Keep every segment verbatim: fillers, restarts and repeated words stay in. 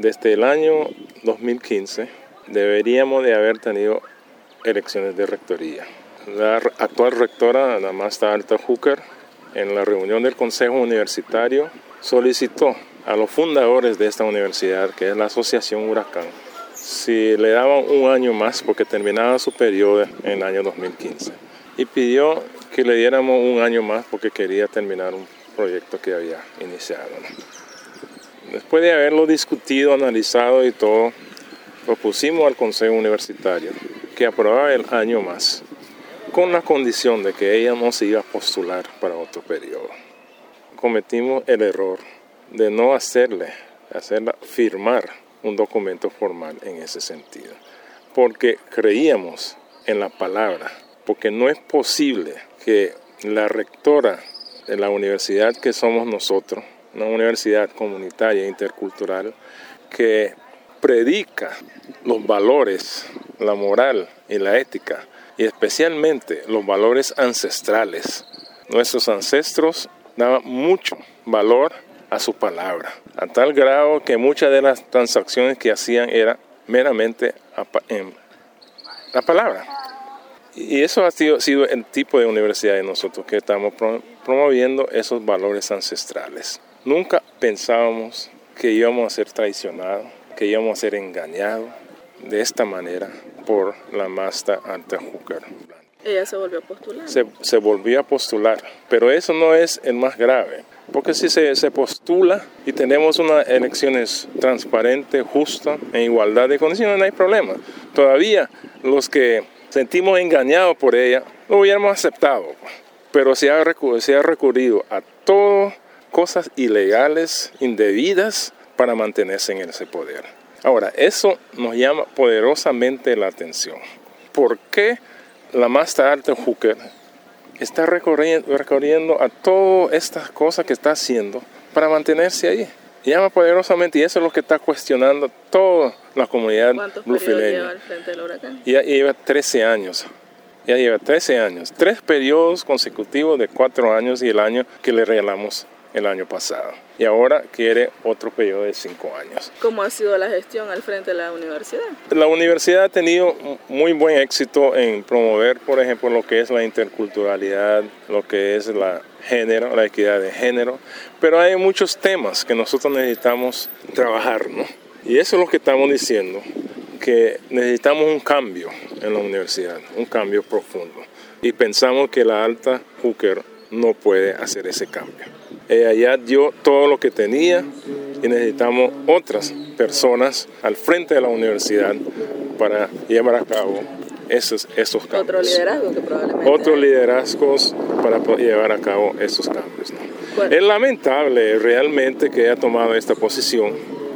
desde el año dos mil quince deberíamos de haber tenido elecciones de rectoría. La actual rectora, la Magda Alta Hooker, en la reunión del Consejo Universitario, solicitó a los fundadores de esta universidad, que es la Asociación Huracán, si le daban un año más porque terminaba su periodo en el año dos mil quince. Y pidió que le diéramos un año más porque quería terminar un proyecto que había iniciado, ¿no? Después de haberlo discutido, analizado y todo, propusimos al Consejo Universitario que aprobara el año más, con la condición de que ella no se iba a postular para otro periodo. Cometimos el error de no hacerle, hacerla firmar un documento formal en ese sentido, porque creíamos en la palabra, porque no es posible que la rectora de la universidad que somos nosotros, una universidad comunitaria e intercultural, que predica los valores, la moral y la ética, y especialmente los valores ancestrales. Nuestros ancestros daban mucho valor a su palabra, a tal grado que muchas de las transacciones que hacían era meramente en la palabra. Y eso ha sido, sido el tipo de universidad de nosotros, que estamos promoviendo esos valores ancestrales. Nunca pensábamos que íbamos a ser traicionados, que íbamos a ser engañados de esta manera por la Magda Alta Hooker. Ella se volvió a postular. Se, se volvió a postular, pero eso no es el más grave, porque si se, se postula y tenemos unas elecciones transparentes, justas, en igualdad de condiciones, no hay problema. Todavía los que sentimos engañados por ella, lo hubiéramos aceptado, pero se ha, recurrido, se ha recurrido a todas cosas ilegales, indebidas, para mantenerse en ese poder. Ahora, eso nos llama poderosamente la atención. ¿Por qué la Magda Alta Hooker está recorriendo, recorriendo a todas estas cosas que está haciendo para mantenerse ahí? Llama poderosamente, y eso es lo que está cuestionando toda la comunidad bluefileña. ¿Cuántos periodos lleva al frente del huracán? Ya lleva trece años. Ya lleva trece años. Tres periodos consecutivos de cuatro años y el año que le regalamos el año pasado. Y ahora quiere otro periodo de cinco años. ¿Cómo ha sido la gestión al frente de la universidad? La universidad ha tenido muy buen éxito en promover, por ejemplo, lo que es la interculturalidad, lo que es la género, la equidad de género, pero hay muchos temas que nosotros necesitamos trabajar, ¿no? Y eso es lo que estamos diciendo, que necesitamos un cambio en la universidad, un cambio profundo. Y pensamos que la Alta Hooker no puede hacer ese cambio. Ella ya dio todo lo que tenía y necesitamos otras personas al frente de la universidad para llevar a cabo esos, esos cambios. Otro liderazgo que probablemente... Otros liderazgos para llevar a cabo esos cambios, ¿no? Bueno. Es lamentable realmente que haya tomado esta posición.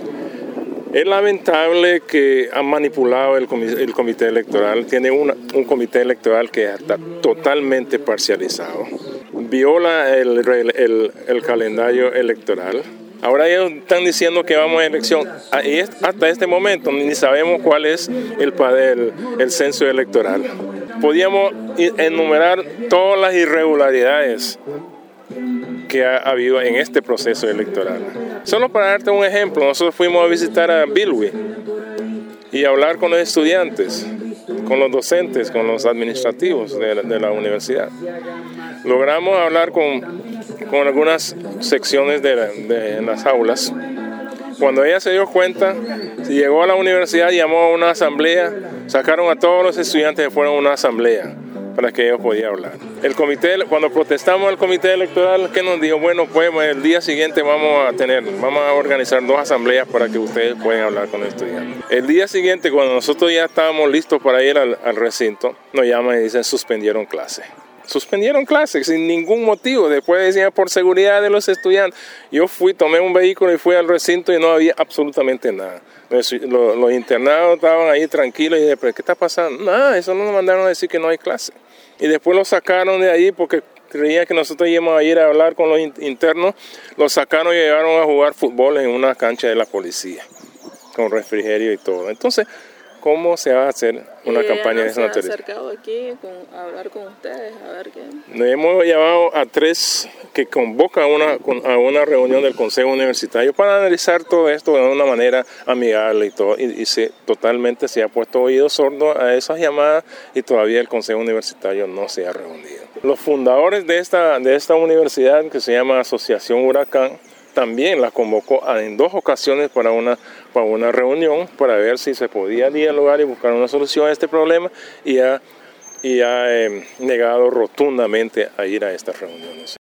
Es lamentable que han manipulado el comité, el comité electoral. Tiene una, un comité electoral que está totalmente parcializado. Viola el, el, el calendario electoral. Ahora ellos están diciendo que vamos a elección. Y hasta este momento ni sabemos cuál es el, el, el censo electoral. Podíamos enumerar todas las irregularidades que ha habido en este proceso electoral. Solo para darte un ejemplo, nosotros fuimos a visitar a Bilwi y a hablar con los estudiantes, con los docentes, con los administrativos de la, de la universidad. Logramos hablar con, con algunas secciones de, la, de las aulas. Cuando ella se dio cuenta, llegó a la universidad, llamó a una asamblea, sacaron a todos los estudiantes que fueron a una asamblea para que ellos podían hablar. El comité, cuando protestamos al comité electoral, que nos dijo, bueno, pues el día siguiente vamos a tener, vamos a organizar dos asambleas para que ustedes puedan hablar con los estudiantes. El día siguiente, cuando nosotros ya estábamos listos para ir al, al recinto, nos llaman y dicen, suspendieron clase. Suspendieron clases sin ningún motivo. Después decían por seguridad de los estudiantes. Yo fui, tomé un vehículo y fui al recinto y no había absolutamente nada. Los, los, los internados estaban ahí tranquilos y dije, ¿pero qué está pasando? Nada, eso no nos mandaron a decir que no hay clase. Y después los sacaron de ahí porque creían que nosotros íbamos a ir a hablar con los internos. Los sacaron y llegaron a jugar fútbol en una cancha de la policía, con refrigerio y todo. Entonces, cómo se va a hacer una ¿Y campaña ella de no esa se ha naturaleza. acercado aquí con, a hablar con ustedes, a ver qué? Nos hemos llamado a tres que convocan a una, a una reunión del Consejo Universitario para analizar todo esto de una manera amigable y todo, y, y se, totalmente se ha puesto oído sordo a esas llamadas y todavía el Consejo Universitario no se ha reunido. Los fundadores de esta, de esta universidad, que se llama Asociación Huracán, también la convocó en dos ocasiones para una, para una reunión para ver si se podía dialogar y buscar una solución a este problema, y ha, y ha eh, negado rotundamente a ir a estas reuniones.